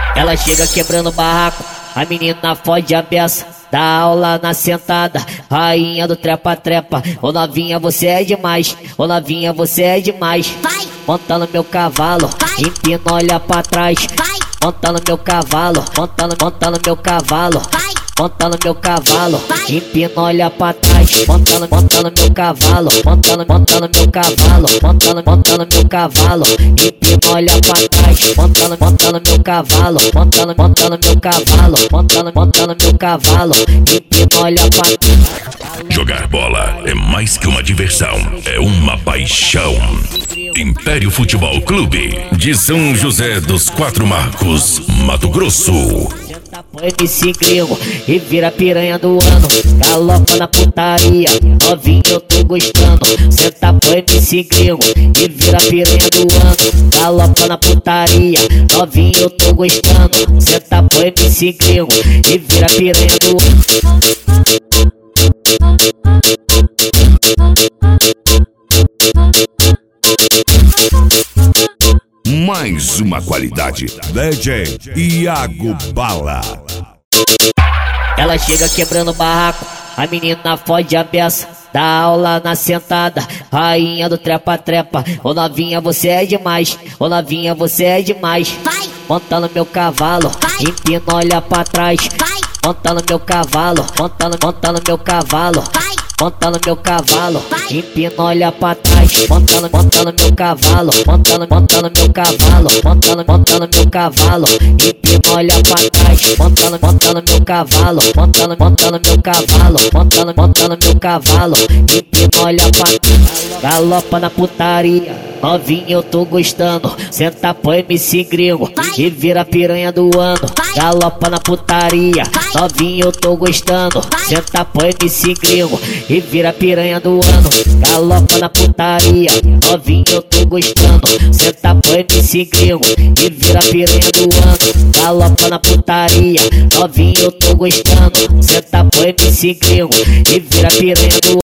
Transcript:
Ela chega quebrando barraco, a menina fode a beça, dá aula na sentada, rainha do trepa-trepa. Ô novinha, você é demais, ô novinha, você é demais. Vai, monta no meu cavalo, vai, empina, olha pra trás. vai, Monta no meu cavalo, monta no meu cavalo. vai, Monta no meu cavalo, vai, empina, olha pra trás. Monta no meu cavalo, monta no meu cavalo. Monta no meu cavalo, empina, olha pra trás. Monta no meu cavalo, monta no meu cavalo. Monta no meu cavalo, empina, olha pra trás. Jogar bola é mais que uma diversão, é uma paixão. Império Futebol Clube de São José dos Quatro Marcos, Mato Grosso. Senta pro MC Gringo e vira piranha do ano. Galopa na putaria, novinho eu tô gostando. Senta pro MC Gringo e vira piranha do ano. Galopa na putaria, novinho eu tô gostando. Senta pro MC Gringo e vira piranha do ano. Mais uma qualidade. DJ Iago Bala. Ela chega quebrando barraco, a menina fode a beça, dá aula na sentada, rainha do trepa-trepa. Ô novinha, você é demais, ô novinha, você é demais. vai, Monta no meu cavalo, vai, empina, olha pra trás. vai, Monta no meu cavalo, monta no meu cavalo. vai, Monta no meu cavalo, vai, empina, olha pra trás. Monta no meu cavalo, monta no meu cavalo. Monta no meu cavalo, empina, olha pra trás. Monta no meu cavalo, monta no meu cavalo. Monta no meu cavalo, empina, olha pra trás. Galopa na putaria, novinho eu tô gostando. Senta pro MC Gringo e vira piranha do ano. Galopa na putaria, novinho eu tô gostando. Senta pro MC Gringo e vira piranha do ano. Galopa na putaria, novinho eu tô gostando. Senta pro MC Gringo e vira piranha do ano. Galopa na putaria, novinho eu tô gostando. Senta pro MC Gringo e vira piranha do ano.